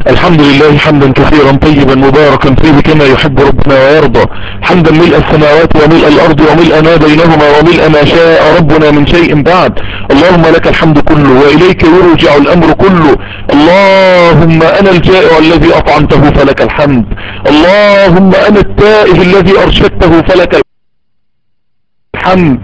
الحمد لله حمدا كثيرا طيبا مباركا فيه كما يحب ربنا ويرضى، حمدا ملء السماوات وملء الارض وملء ما بينهما وملء ما شاء ربنا من شيء بعد. اللهم لك الحمد كله واليك يرجع الامر كله. اللهم انا الجائع الذي اطعمته فلك الحمد، اللهم انا التائه الذي ارشدته فلك الحمد،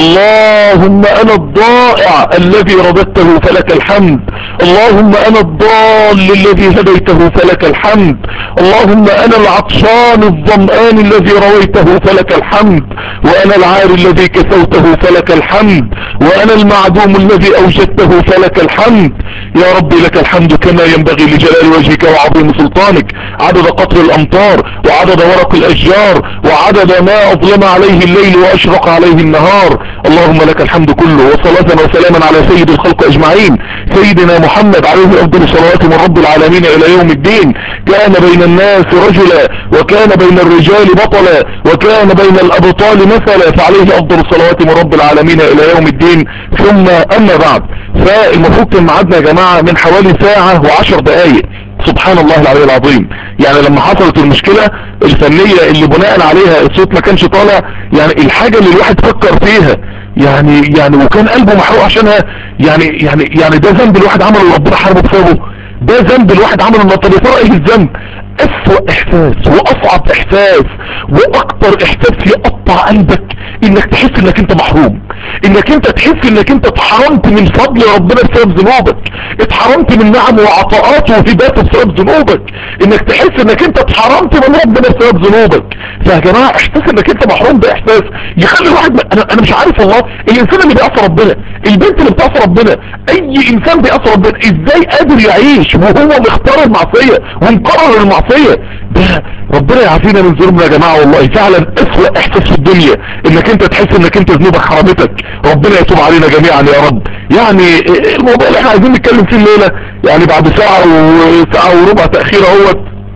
اللهم انا الضائع الذي رددته فلك الحمد، اللهم انا الضال الذي هديته فلك الحمد، اللهم انا العطشان الظمآن الذي رويته فلك الحمد، وانا العار الذي كسوته فلك الحمد، وانا المعدوم الذي اوجدته فلك الحمد. يا ربي لك الحمد كما ينبغي لجلال وجهك وعظيم سلطانك، عدد قطر الامطار وعدد ورق الاشجار وعدد ما اظلم عليه الليل واشرق عليه النهار. اللهم لك الحمد كله، وصلاة وسلاما على سيد الخلق اجمعين سيدنا محمد عليه افضل صلوات من رب العالمين الى يوم الدين. كان بين الناس رجلا وكان بين الرجال بطلا وكان بين الابطال مثلا، فعليه افضل الصلوات من رب العالمين الى يوم الدين. ثم اما بعد، فالمفروض كان ميعادنا يا جماعة من حوالي ساعة و10 دقايق. سبحان الله العلي العظيم. يعني لما حصلت المشكلة الفنية اللي بناء عليها الصوت ما كانش طالع، يعني الحاجة اللي الواحد فكر فيها يعني وكان قلبه محروق عشانها، يعني ده ذنب الواحد عمله وربنا حاربه بسببه، ده ذنب الواحد عمله. طب يا ترى ايه الذنب؟ اسوأ احساس واصعب احساس واكتر احساس يقطع قلبك انك تحس انك انت محروم، انك انت تحس انك انت اتحرمت من فضل ربنا بسبب ذنوبك، اتحرمت من نعمه وعطاءاته وهباته بسبب ذنوبك، انك تحس انك انت اتحرمت من ربنا بسبب ذنوبك. فيا جماعه احساس انك انت محروم ده احساس يخلي الواحد انا مش عارف والله، الانسان اللي بيعصى ربنا، البنت اللي بتعصى ربنا، اي انسان بيعصى ربنا ازاي قادر يعيش وهو مختار المعصيه ومقرر المعصيه؟ ده ربنا يعافينا من ذنوبنا يا جماعه. والله فعلا اسوأ احساس في الدنيا انك انت تحس انك انت ذنوبك حرمتك. ربنا يتوب علينا جميعا يا رب. يعني الموضوع اللي احنا عايزين نتكلم فيه الليله، يعني بعد ساعه وربع تاخير اهوت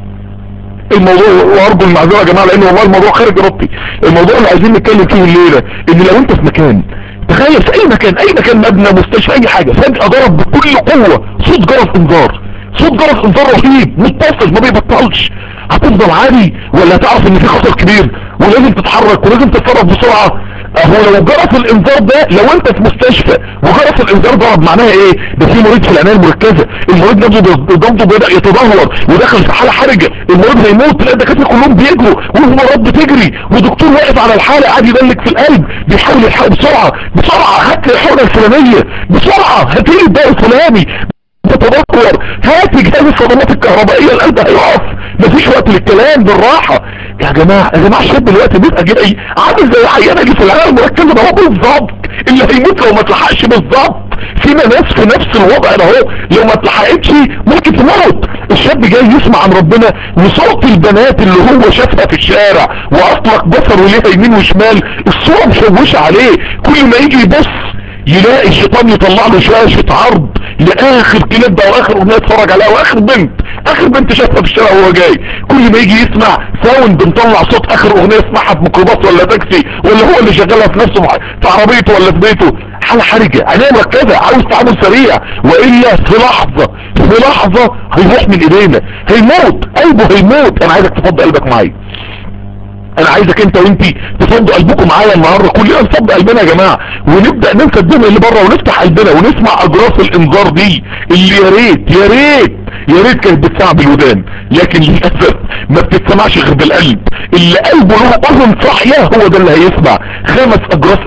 الموضوع، وارجو المعذره يا جماعه لان والله الموضوع خارج ارادتي. الموضوع اللي عايزين نتكلم فيه الليله ان لو انت في مكان، تخيل في اي مكان، اي مكان، مبنى، مستشفى، اي حاجه، فجاه ضرب بكل قوه صوت جرس انذار، صوت جرس انذار رهيب متصل ما بيبطلش، هتفضل عادي ولا هتعرف ان في خطر كبير ولازم تتحرك ولازم تتصرف بسرعه؟ هو لو جرس الانذار ده، لو انت في مستشفى وجرس الانذار ضرب، معناها ايه؟ ده في مريض في العنايه المركزه، المريض ضغطه بدأ يتدهور ودخل في حاله حرجه، المريض هيموت، تلاقي الدكاتره كلهم بيجروا والممرضات بتجري ودكتور واقف على الحاله قاعد يدلك في القلب بيحاول يلحقه بسرعه بسرعه، هات لي الحقنه الفلانيه بسرعه، هات لي الدواء الفلاني، تتذكر هات جهاز الصدمات الكهربائيه، القلب هيقف، مفيش وقت للكلام، بالراحه. يا جماعه الشاب دلوقتي بيبقى جاي عامل زي العيانه اللي في العنايه المركزه ده، هو بالظبط اللي هيموت لو ما اتلحقش، بالظبط فينا ناس في نفس الوضع ده اهو، لو ما اتلحقتش ممكن تموت. الشاب جاي يسمع عن ربنا وصوت البنات اللي هو شافها في الشارع واطلق بصره ليها يمين وشمال، الصوره مشوشه عليه، كل ما يجي يبص يلاقي الشيطان يطلع له شاشة عرض لاخر كليب او اخر اغنية اتفرج عليها، واخر بنت شافها في الشارع وهو جاي، كل ما يجي يسمع ساوند مطلع صوت اخر اغنية يسمعها في ميكروباص ولا تاكسي، ولا هو اللي شغالها في نفسه في عربيته ولا في بيته، حالة حرجة، عناية مركزة، عاوز تعامل سريع، والا في لحظة هيروح من ايدينا، هيموت، قلبه هيموت. انا عايزك تفضي قلبك معايا، انا عايزك انت وانتي تفضوا قلبكم معايا النهارده، كلنا نفضي قلبنا يا جماعه ونبدا ننسى الدنيا اللي بره ونفتح قلبنا ونسمع اجراس الانذار دي اللي يا ريت كانت بتسمع بالودان، لكن للاسف ما بتتسمعش غير بالقلب. اللي قلبه له اذن صاحيه هو ده اللي هيسمع. 5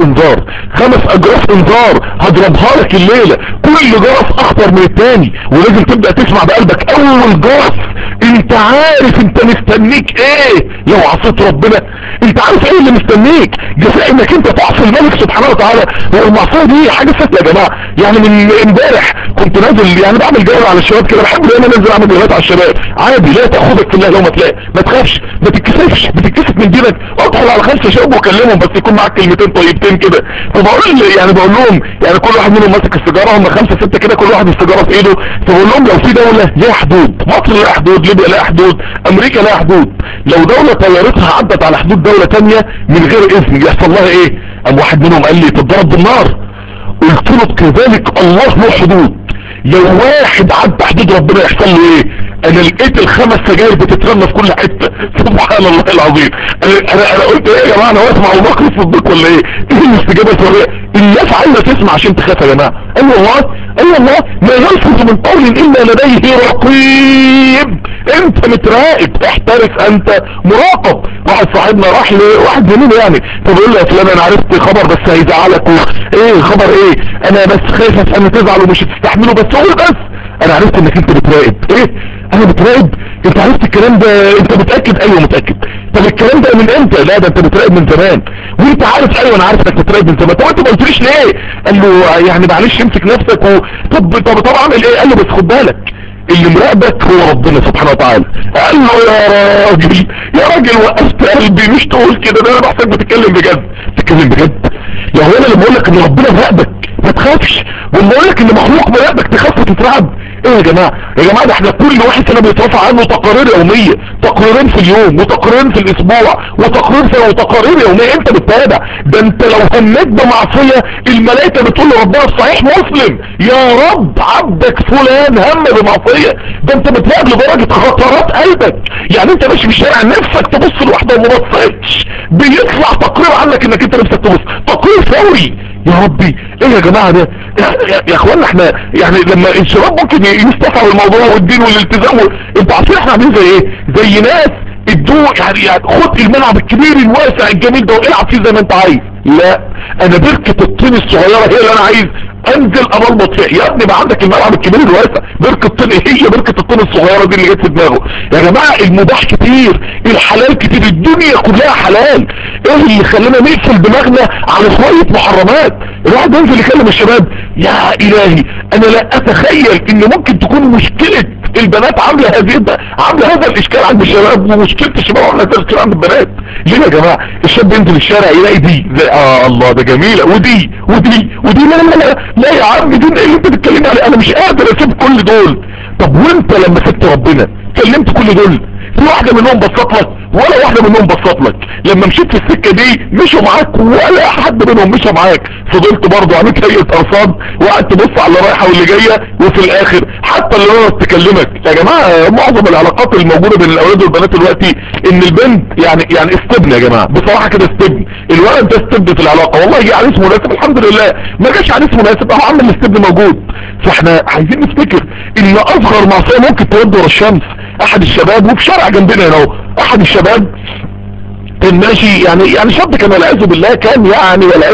اجراس انذار هضربها لك الليله، كل جرس اخطر من التاني، ولازم تبدا تسمع بقلبك. اول جرس انت عارف انت مستنيك ايه لو عصيت ربنا، انت عارف ايه اللي مستنيك؟ جزاء انك انت تعصي الملك سبحانه وتعالى. هو المعصيه دي حاجه سهله يا جماعه، يعني من امبارح كنت نازل، يعني بعمل جوله على الشباب كده، بحب دايما انزل اعمل جولات على الشباب عادي، لا تاخذك في الله لو ما تلاقي، ما تخافش، ما تتكسف من دينك، ادخل على 5 شباب وكلمهم بس يكون معاك كلمتين طيبتين كده. فبقول بقول لهم يعني كل واحد منهم ماسك السيجاره، هم 5 6 كده، كل واحد السيجاره في ايده، فبقول لهم لو في دوله ليها حدود، مصر لها حدود، ليبيا لها حدود، امريكا لها حدود، لو دوله طيارتها عدت على حدود دوله تانية من غير اذن يحصل لها ايه؟ قام واحد منهم قال لي تتضرب بالنار. قلت له كذلك الله له حدود، لو واحد عدى حدود ربنا يحصل له ايه؟ انا لقيت الخمس سجاير بتترمى في كل حته. سبحان الله العظيم. انا قلت ايه يا جماعه، انا واسمع ابو بكر الصديق ولا ايه؟ ايه الاستجابه الفوريه؟ الناس عايزه تسمع عشان تخاف يا جماعه. اي والله، اي والله، ما يلفظ من قول الا لديه رقيب. انت متراقب، احترس، انت مراقب. واحد صاحبنا راح لواحد زميله يعني، فبيقول له يا فلان انا عرفت خبر بس هيزعلك. ايه خبر ايه؟ انا بس خايف عشان تزعل ومش هتستحمله، بس قول بس. انا عرفت انك انت بتراقب. ايه؟ انا بتراقب؟ انت عرفت الكلام ده؟ انت متاكد؟ ايوه متاكد. طب الكلام ده من امتى؟ لا ده انت بتراقب من زمان. وانت عارف؟ ايوه انا عارف انك بتراقب من زمان. طب انت ما قلتليش ليه؟ قال له يعني معلش امسك نفسك طب اعمل ايه؟ قال له بس خد بالك، اللي مراقبك هو ربنا سبحانه وتعالى. قال له يا راجل، يا راجل وقفت قلبي، مش تقول كده، ده انا بحسك بتتكلم بجد. بتتكلم بجد؟ يا هو انا اللي بقول لك ان ربنا مراقبك ما تخافش، واللي بقول لك ان مخلوق مراقبك تخاف وتترعب؟ ايه يا جماعه؟ يا جماعه ده احنا كل واحد فينا بيترفع عنه تقارير يوميه، تقريرين في اليوم وتقريرين في الاسبوع وتقرير سنه وتقارير يوميه. انت بتتابع ده؟ انت لو همت بمعصيه الملائكه بتقول لربنا في صحيح مسلم يا رب عبدك فلان هم بمعصيه. ده انت بتراقب لدرجه خطرات قلبك. يعني انت ماشي في الشارع نفسك تبص لوحده وما بصيتش، بيطلع تقرير عنك انك انت نفسك تبص، تقرير فوري. يا ربي ايه يا جماعه ده؟ يا اخوانا احنا يعني لما الشباب ممكن يستفعوا الموضوع والدين والالتزام انتوا عارفين احنا عاملين زي ايه؟ زي ناس ادوه يعني خد الملعب الكبير الواسع الجميل ده والعب فيه زي ما انت عايز. لا، انا بركة الطين الصغيرة هي اللي انا عايز انزل املمط فيها. يا ابني ما عندك الملعب الكبير الواسع، بركة الطين هي بركة الطين الصغيرة دي اللي جت في دماغه. يا جماعة المباح كتير، الحلال كتير، الدنيا كلها حلال. ايه اللي خلينا نقفل دماغنا على شوية محرمات؟ الواحد ينزل يكلم الشباب، يا الهي انا لا اتخيل ان ممكن تكون مشكلة البنات عامله هذا الاشكال عند الشباب، ومشكله الشباب عامله هذا الاشكال عند البنات. ليه يا جماعه؟ الشاب ينزل الشارع يلاقي دي زي الله ده جميله، ودي لا لا لا لا يا عم، دي ايه اللي انت بتتكلمي عليه؟ انا مش قادر اسيب كل دول. طب وانت لما سبت ربنا كلمت كل دول؟ في واحده منهم بصت لك؟ ولا واحده منهم بصت لك. لما مشيت في السكه دي مشوا معاك؟ ولا حد منهم مشى معاك. فضلت برضه عملت هيئه ارصاد وقعدت تبص على اللي رايحه واللي جايه، وفي الاخر حتى اللي هو تكلمك. يا جماعه معظم العلاقات الموجوده بين الاولاد والبنات دلوقتي ان البنت يعني استبن يا جماعه، بصراحه كده استبن. الولد ده استبن في العلاقه، والله جه عريس مناسب الحمد لله، ما جاش عريس مناسب اهو عم الاستبن موجود. فاحنا عايزين نفتكر ان اصغر معصيه ممكن تودي ورا الشمس. احد الشباب وفي شارع جنبنا هنا اهو، احد الشباب كان ماشي يعني شاب كان والعياذ بالله كان يعني والعياذ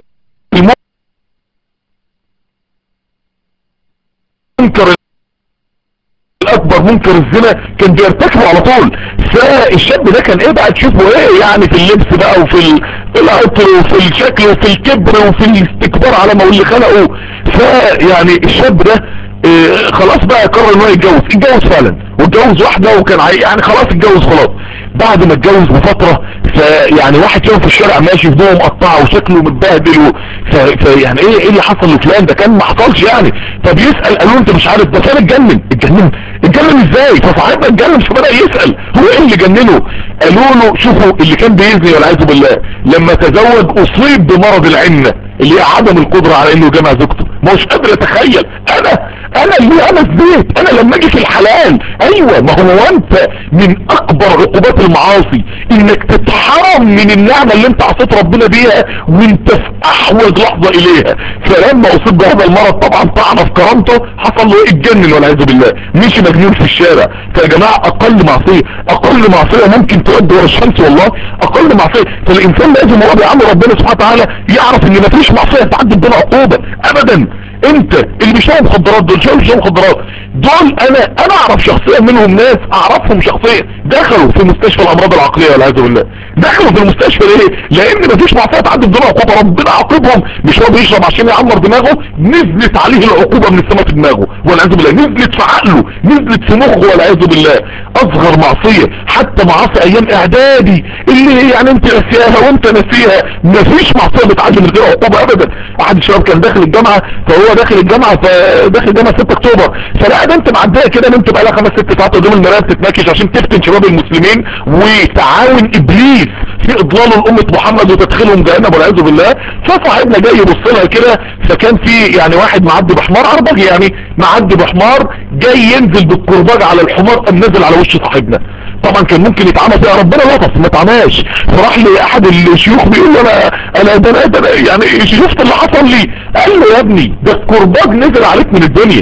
منكر الاكبر، منكر الزنا كان بيرتكبه على طول. فالشاب ده كان ايه بقى تشوفه ايه يعني في اللبس بقى في العطر وفي الشكل وفي الكبر وفي الاستكبار على ما هو اللي خلقه. فيعني الشاب ده خلاص بقى قرر ان هو اتجوز فعلا، واتجوز واحده وكان يعني خلاص اتجوز خلاص. بعد ما اتجوز بفتره فيعني واحد شافه في الشارع ماشي هدومه مقطعه وشكله متبهدل فيعني ايه اللي حصل لفلان ده؟ كان ما حصلش يعني. فبيسال قالوا انت مش عارف ده فلان اتجنن ازاي؟ فصاحبنا اتجنن فبدا يسال هو ايه اللي جننه. قالوا له شوفوا اللي كان بيزني والعياذ بالله لما تزوج اصيب بمرض العنه اللي هي عدم القدره على انه يجمع زوجته. مش قادر اتخيل انا اللي انا الزيت، انا لما اجي في الحلال. ايوه ما هو انت من اكبر عقوبات المعاصي انك تتحرم من النعمه اللي انت عصيت ربنا بيها وانت في احوج لحظه اليها. فلما اصيب بهذا المرض طبعا طعن في كرامته، حصل له ايه؟ اتجنن والعياذ بالله، مشي مجنون في الشارع. فيا جماعه اقل معصيه ممكن تودي ورا الشمس، والله اقل معصيه. فالانسان لازم وهو بيعامل ربنا سبحانه وتعالى يعرف ان مفيش معصيه تعدي بدون عقوبه ابدا. انت اللي بيشربوا مخدرات دول بيشربوا مخدرات دول، انا اعرف شخصيا منهم ناس اعرفهم شخصيا دخلوا في مستشفى الامراض العقليه والعياذ بالله. دخلوا في المستشفى ليه؟ لان مفيش معصيه تعدي بدون عقوبه، ربنا عاقبهم. مش هو بيشرب عشان يعمر دماغه، نزلت عليه العقوبه من السماء في دماغه والعياذ بالله، نزلت في عقله، نزلت في مخه والعياذ بالله. اصغر معصيه حتى معاصي ايام اعدادي اللي يعني انت ناسيها وانت ناسيها، مفيش معصيه بتعدي من غير عقوبه ابدا. احد الشباب كان داخل الجامعه، فهو داخل الجامعه 6 اكتوبر، فلقى لا ده انت معديه كده، ان انت بقى لها 5 6 ساعات قدام المرايه بتتناكش عشان تفتن شباب المسلمين وتعاون ابليس في اضلال الامه محمد وتدخلهم جهنم والعياذ بالله. فصاحبنا جاي يبص لها كده، فكان في يعني واحد معدي بحمار عربجي، يعني معدي بحمار جاي ينزل بالكرباج على الحمار، قام نزل على وش صاحبنا. طبعا كان ممكن يتعمى فيها، ربنا لطف ما اتعماش. فراح لي احد الشيوخ بيقول له انا يعني شفت اللي حصل لي. قال له يا ابني ده الكرباج نزل عليك من الدنيا،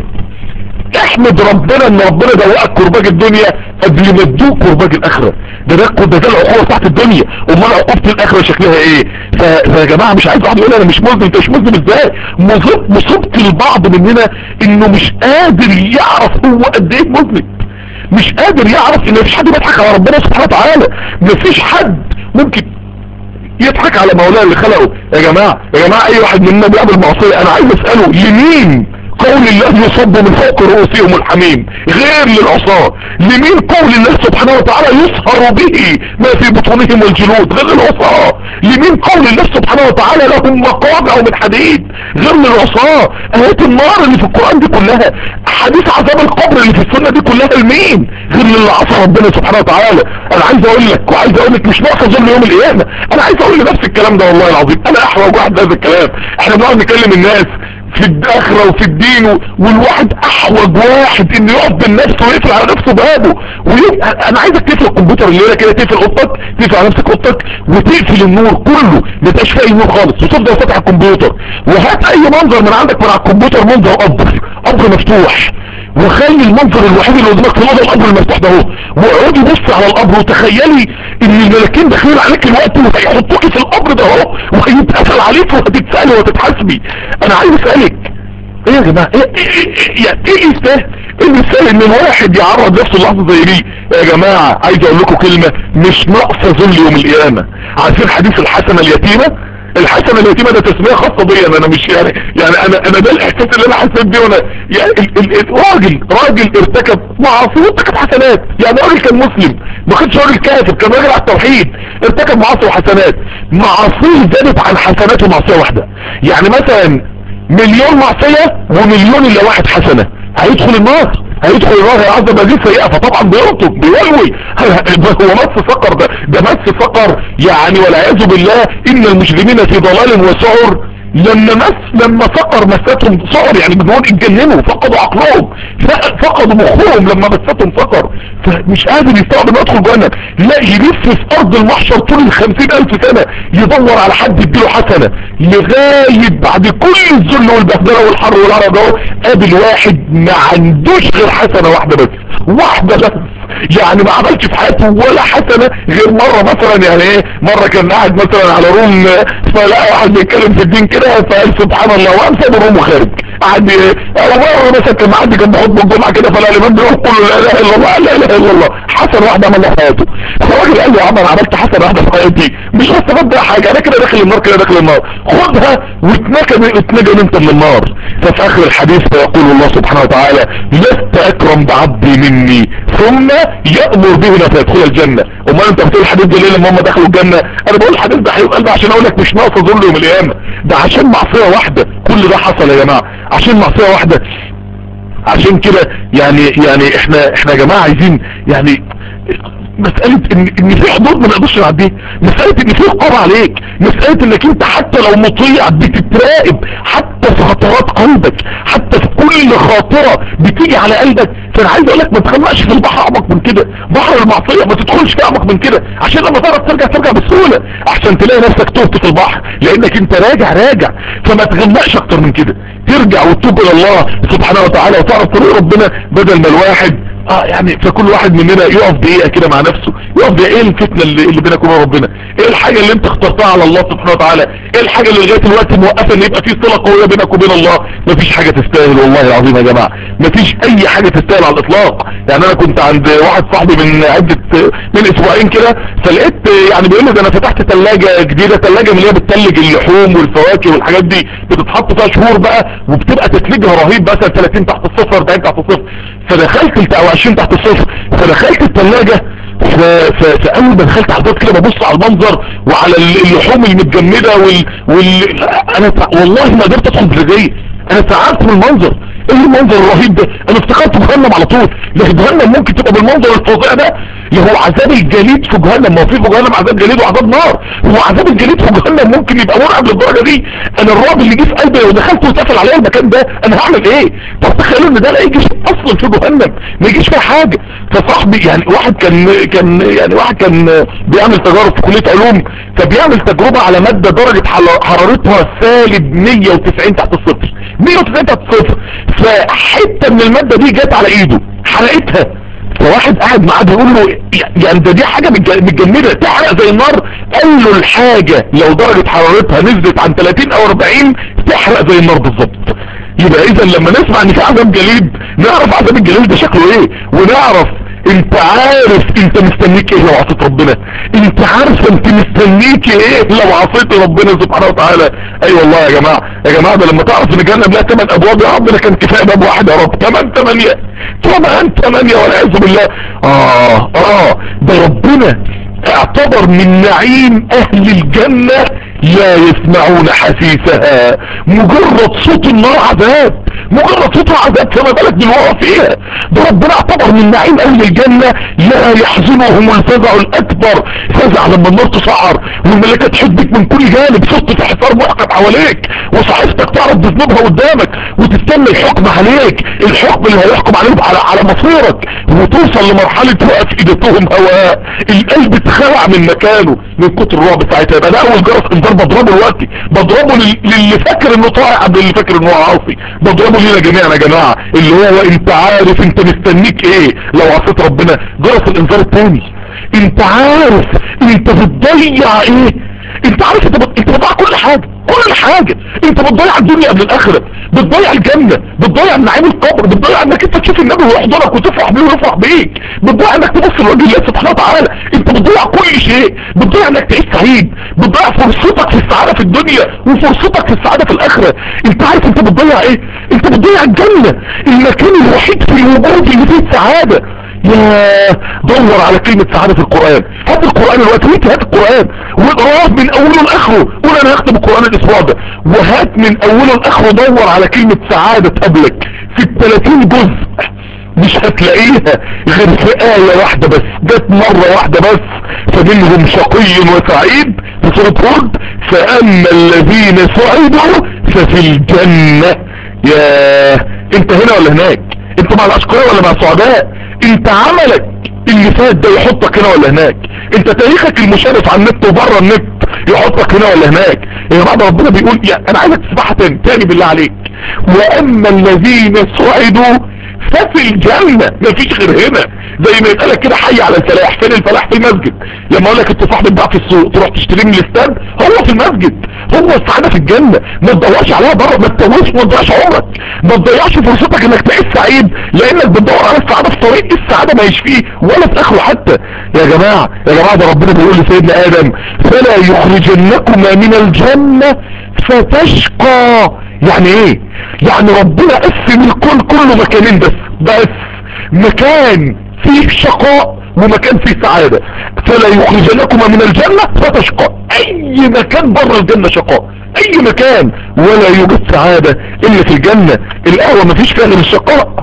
احمد ربنا ان ربنا دوقك كرباج الدنيا قبل ما تدوق كرباج الاخره. ده العقوبه بتاعت الدنيا، امال عقوبه الاخره شكلها ايه؟ فيا جماعه مش عايز واحد يقول انا مش مذنب. انت مش مذنب ازاي؟ مصيبه البعض مننا انه مش قادر يعرف هو قد ايه مذنب، مش قادر يعرف ان مفيش حد بيضحك على ربنا سبحانه وتعالى. مفيش حد ممكن يضحك على مولاه اللي خلقه. يا جماعه اي واحد مننا بيعمل معصيه انا عايز اساله لمين قول الله يصب من فوق رؤوسهم الحميم غير للعصاة؟ لمين قول الله سبحانه وتعالى يصهر به ما في بطونهم والجلود غير للعصاة؟ لمين قول الله سبحانه وتعالى لهم مقامع من حديد غير للعصاة؟ ايات النار اللي في القرآن دي كلها، احاديث عذاب القبر اللي في السنة دي كلها لمين غير للي عصى ربنا سبحانه وتعالى؟ انا عايز اقول لك وعايز اقول لك مش ناقص ظلم يوم القيامة. انا عايز اقول لنفس الكلام ده والله العظيم، انا احرج واحد هذا الكلام. احنا بنقعد نكلم الناس في الاخره وفي الدين، والواحد احوج واحد انه يقف بالنفس ويقفل على نفسه بابه. انا عايزك تقفل الكمبيوتر الليله كده، تقفل اوضتك، تقفل على نفسك اوضتك وتقفل النور كله، ما يبقاش فيه نور خالص، وتفضل فاتح الكمبيوتر، وهات اي منظر من عندك من على الكمبيوتر، منظر قبر مفتوح، وخلي المنظر الوحيد اللي قدامك في الوضع القبر المفتوح ده اهو، واقعدي بصي على القبر وتخيلي ان الملكين داخلين عليك الوقت وهيحطوكي في القبر ده اهو، وهيتقفل عليك وهتتسالي وهتتحاسبي. انا عايز اسالك ايه يا جماعه؟ ايه يستاهل؟ ايه يستاهل ان الواحد يعرض نفسه لحظه زي دي؟ يا جماعه عايز اقول لكم كلمه مش ناقصه ذل يوم القيامه. عارفين حديث الحسنه اليتيمه؟ الحسنه اليتيمه ده تسميه خاصه بيا انا، مش يعني انا ده الاحساس اللي انا حسيت بيه وانا يعني راجل ارتكب معاصي وارتكب حسنات. يعني راجل كان مسلم، ما كانش راجل كافر، كان راجل على التوحيد، ارتكب معاصي وحسنات. معاصيه زادت عن حسناته معصيه واحده. يعني مثلا مليون معصيه ومليون الا واحد حسنه، هيدخل النار، هيعذب هذه السيئه. فطبعا بيرطب بيولوي هو مس سقر، ده مس سقر يعني والعياذ بالله. ان المجرمين في ضلال وسعر. لما سقر مستهم سعر، يعني بنقول اتجننوا، فقدوا عقلهم، فقدوا مخهم لما مستهم سقر، فمش قادر يستوعب انه يدخل جهنم. لا يلف في ارض المحشر طول 50,000 سنه يدور على حد يديله حسنه، لغايه بعد كل الذل والبهدله والحر والعرج اهو قابل واحد ما عندوش غير حسنه واحده بس، واحده بس. يعني ما عملش في حياته ولا حسنه غير مره مثلا. يعني ايه؟ مره كان قاعد مثلا على روم، فلقى واحد بيتكلم في الدين كده، فقال سبحان الله، وقام ساب الروم وخارج. قعد مره مثلا كان معدي جنب خطبه الجمعه كده، فلقى الامام بيقول كله لا اله الا الله لا اله الا الله، حسنه واحده عملها في حياته. فالراجل قال له يا عم انا عملت حسنه واحده في حياتي مش هستفاد بيها حاجه، انا كده داخل النار، كده داخل النار، خدها واتنجم انت من النار. ففي اخر الحديث يقول الله سبحانه وتعالى لست اكرم بعبدي مني ثم يأمر بهنا فيدخل الجنة. امال انت بتقول الحديث ده ليه لما هم دخلوا الجنة؟ انا بقول الحديث ده حبيب قلبي عشان اقول لك مش ناقصه ظل يوم القيامة، ده عشان معصية واحدة كل ده حصل يا جماعة، عشان معصية واحدة. عشان كده يعني احنا يا جماعة عايزين يعني مسألة ان في حدود ما نقدرش نعديها، مسألة ان في رقابة عليك، مسألة انك انت حتى لو مطيع بتتراقب، حتى في خطرات قلبك، حتى في كل خاطرة بتيجي على قلبك. فانا عايز اقول لك ما تخلقش في البحر اعمق من كده، بحر المعصية ما تدخلش فيه اعمق من كده، عشان لما تعرف ترجع بسهولة، احسن تلاقي نفسك تهت في البحر لانك انت راجع. فما تغمقش اكتر من كده، ترجع وتتوب الى الله سبحانه وتعالى وتعرف طريق ربنا، بدل ما الواحد يعني فكل واحد مننا يقف دقيقة كده مع نفسه، يقف دقيقة ايه الفتنة اللي بينك وبين ربنا؟ ايه الحاجة اللي انت اخترتها على الله سبحانه وتعالى؟ ايه الحاجة اللي لغاية الوقت موقفة ان يبقى في صلة قوية بينك وبين الله؟ مفيش حاجة تستاهل والله العظيم يا جماعة، مفيش اي حاجة تستاهل على الاطلاق. يعني انا كنت عند واحد صاحبي من اسبوعين كده، فلقيت يعني بيقول لي ده انا فتحت ثلاجة جديدة، ثلاجة من اللي هي بتثلج اللحوم والفواكه والحاجات دي، بتتحط فيها شهور بقى وبتبقى تثليجها رهيب، مثلا 30 تحت الصفر 40 تحت الصفر. فدخلت او 20 تحت الصفر، فدخلت الثلاجة، فاول ما دخلت على الباب كده ببص على المنظر وعلى اللحوم المتجمدة انا والله ما قدرت ادخل برجلي. انا اترعبت من المنظر. ايه المنظر الرهيب ده؟ انا افتكرت جهنم على طول. لكن جهنم ممكن تبقى بالمنظر الفظيع ده؟ اللي هو عذاب الجليد في جهنم. ما هو في جهنم عذاب جليد وعذاب نار، هو عذاب الجليد في جهنم ممكن يبقى مرعب للدرجه دي؟ انا الرعب اللي جه في قلبي لو دخلت واتقفل عليا المكان ده انا هعمل ايه؟ طب تخيلوا ان ده لا يجيش اصلا في جهنم، ما يجيش فيها حاجه. فصاحبي يعني واحد كان بيعمل تجارب في كليه علوم، فبيعمل تجربه على ماده درجه حرارتها سالب 190 تحت الصفر، 190 تحت الصفر. فحته من الماده دي جت على ايده حرقتها. فواحد قاعد معاه بيقول له يعني دي حاجه متجمده تحرق زي النار. قال له الحاجه لو درجه حرارتها نزلت عن 30 او 40 تحرق زي النار بالظبط. يبقى اذا لما نسمع ان في عذاب جليد نعرف عذاب الجليد ده شكله ايه، ونعرف انت عارف انت مستنيك ايه لو عصيت ربنا. انت عارف انت مستنيك ايه لو عصيت ربنا سبحانه وتعالى. اي والله يا جماعه، يا جماعه ده لما تعرف ان جهنم لها 8 ابواب، يا رب ده كان كفايه باب واحد يا رب. كمان 8 والعياذ بالله. ده ربنا اعتبر من نعيم اهل الجنة لا يسمعون حسيسها. مجرد صوت النار عذاب، مجرد صوت العذاب، فما بالك بالوقع فيها. ده ربنا اعتبر من نعيم اهل الجنة لا يحزنهم الفزع الاكبر. فزع لما النار تسعر والملائكة تحبك من كل جانب، سلطة حصار محكم حواليك، وصحيفتك تعرف بذنوبها قدامك وتستنى الحكم عليك، الحكم اللي هيحكم عليهم على مصيرك، وتوصل لمرحلة وقف ايدتهم هواء، القلب اتخلع من مكانه من كتر الرعب ساعتها. يبقى ده اول جرس انذار بضربه دلوقتي، بضربه للي فاكر انه طائع قبل اللي فاكر انه عاصي، بضربه لينا جميعا يا جماعه، اللي هو انت عارف انت مستنيك ايه لو عصيت ربنا. جرس الانذار الثاني، انت عارف انت بتضيع ايه. انت عارف انت بتضيع كل حاجه، كل حاجه. انت بتضيع الدنيا قبل الاخره، بتضيع الجنه، بتضيع النعيم القبر، بتضيع انك انت تشوف النبي ويحضرك وتفرح بيه ويفرح بيك، بتضيع انك تبص لوجه الله سبحانه وتعالى. انت بتضيع كل شيء، بتضيع انك تعيش سعيد، بتضيع فرصتك في السعاده في الدنيا وفرصتك في السعاده في الاخره. انت عارف انت بتضيع ايه؟ انت بتضيع الجنه، المكان الوحيد في الوجود اللي فيه السعاده. يا دور على كلمة سعادة في القرآن، هات القرآن الوقت، وانت هات القرآن واقراه من اوله لاخره، قول انا هختم القرآن الاسبوع ده، وهات من اوله لاخره دور على كلمة سعادة قبلك في ال30 جزء، مش هتلاقيها غير في آية واحدة بس، جت مرة واحدة بس. فمنهم شقي وسعيد في سورة هود، فأما الذين سعدوا ففي الجنة. يا انت هنا ولا هناك؟ انت مع الاشقياء ولا مع السعداء؟ انت عملك اللي فات ده يحطك هنا ولا هناك؟ انت تاريخك المشرف على النت وبره النت يحطك هنا ولا هناك؟ يا بعد ربنا بيقول انا عايزك تسمعها تاني بالله عليك. واما الذين سعدوا ففي الجنة، مفيش غير هنا. زي ما يتقالك كده حي على الفلاح، فين الفلاح؟ في المسجد. لما اقول لك التفاح بيتباع في السوق تروح تشتريه من الاستاد، هو في المسجد. هو السعادة في الجنة، ما تدورش عليها بره، ما تتوهش، ما تضيعش عمرك، ما تضيعش فرصتك انك تعيش سعيد لانك بتدور على السعادة في طريق السعادة ما فيه ولا في اخره حتى. يا جماعة ده ربنا بيقول لسيدنا ادم فلا يخرجنكما من الجنة فتشقى. يعني ايه؟ يعني ربنا قسم الكون كله مكانين بس مكان فيه شقاء ومكان فيه سعادة. فلا يخرجنكما من الجنة فتشقى، اي مكان بره الجنة شقاء، اي مكان، ولا يوجد سعادة الا في الجنة. القهوة مفيش فيها غير الشقاء،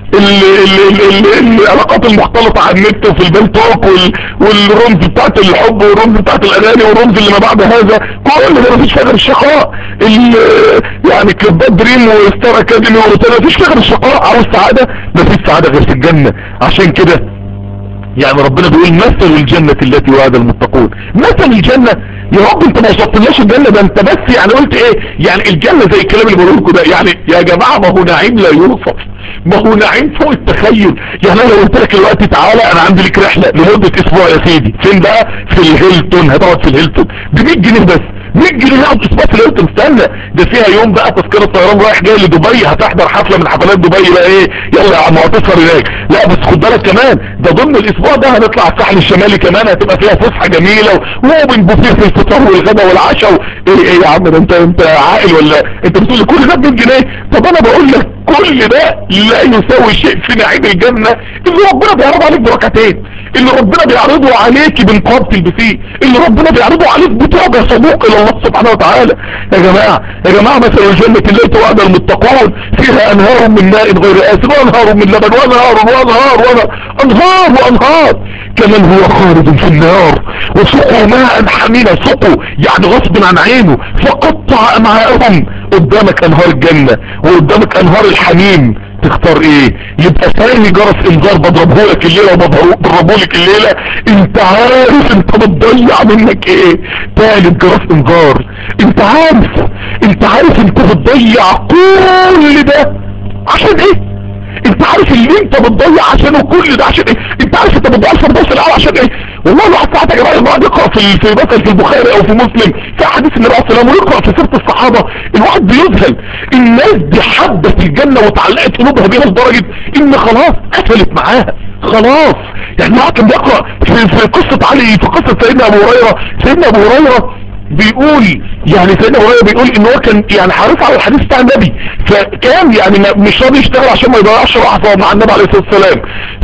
العلاقات المختلطة على النت وفي البنتوك والرمز بتاعت الحب والرمز بتاعت الاغاني والرمز اللي ما بعد هذا، كل ده مفيش فيها غير الشقاء. يعني كليبات دريم وستار اكاديمي وروتانا مفيش فيها غير الشقاء. عاوز سعادة؟ مفيش سعادة غير في الجنة. عشان كده يعني ربنا بيقول مثل الجنة التي وعد المتقون. مثل الجنة، يا رب انت ما وصفتلناش الجنة ده، انت بس يعني قلت ايه؟ يعني الجنة زي الكلام اللي بقوله لكم ده، يعني يا جماعة ما هو نعيم لا يوصف، ما هو نعيم فوق التخيل. يعني انا لو قلت لك دلوقتي تعالى انا عندي لك رحلة لمدة اسبوع يا سيدي، فين بقى؟ في الهيلتون، هتقعد في الهيلتون ب 100 جنيه بس، 100 جنيه هقعد اسبوع في الهيلتون. استنى، ده فيها يوم بقى تذكرة طيران رايح جاي لدبي، هتحضر حفلة من حفلات دبي بقى، ايه يلا يا عم هتسهر هناك. لا بس خد بالك كمان ده ضمن الاسبوع ده هنطلع الساحل الشمالي كمان، هتبقى فيها فسحة جميلة ومن بوفيه في الفطار والغدا والعشاء ايه يا عم ده انت عاقل ولا انت بتقول لي كل ده ب 100 جنيه؟ طب انا بقول لك كل ده لا يساوي شيء في نعيم الجنة اللي ربنا بيعرض عليك بركعتين. اللي ربنا بيعرضه عليك بنقاب تلبسيه، اللي ربنا بيعرضه عليك بتوب يا صدوق الى الله سبحانه وتعالى. يا جماعه مثل الجنه التي وعد المتقون فيها انهار من ماء غير آسن وانهار من لبن وانهار كمن هو خالد في النار وسقوا ماء حميما. سقوا يعني غصب عن عينه فقطع امعاءهم. قدامك انهار الجنة وقدامك انهار الحميم، تختار ايه؟ يبقى ثاني جرس انذار بضربه لك الليله وبضربه لك الليله، انت عارف انت بتضيع منك ايه. ثالث جرس انذار، انت عارف انت بتضيع كل ده عشان ايه؟ انت عارف اللي انت بتضيع عشانه كل ده عشان ايه؟ انت عارف انت بتضيع الفردوس الاعلى عشان ايه؟ والله الواحد ساعات يا جماعه الواحد يقرا في مثلا في البخاري او في مسلم في حديث النبي عليه الصلاه والسلام ويقرا في سيره الصحابه، الواحد بيذهل. الناس دي حبه في الجنه وتعلقت قلوبها بيها لدرجه ان خلاص قفلت معاها خلاص. يعني الواحد كان بيقرا في قصه علي، في قصه سيدنا ابو هريره بيقول، يعني سيدنا هريره بيقول ان هو كان يعني حريص على الحديث بتاع النبي، فكان يعني مش راضي يشتغل عشان ما يضيعش لحظه مع النبي عليه الصلاه والسلام.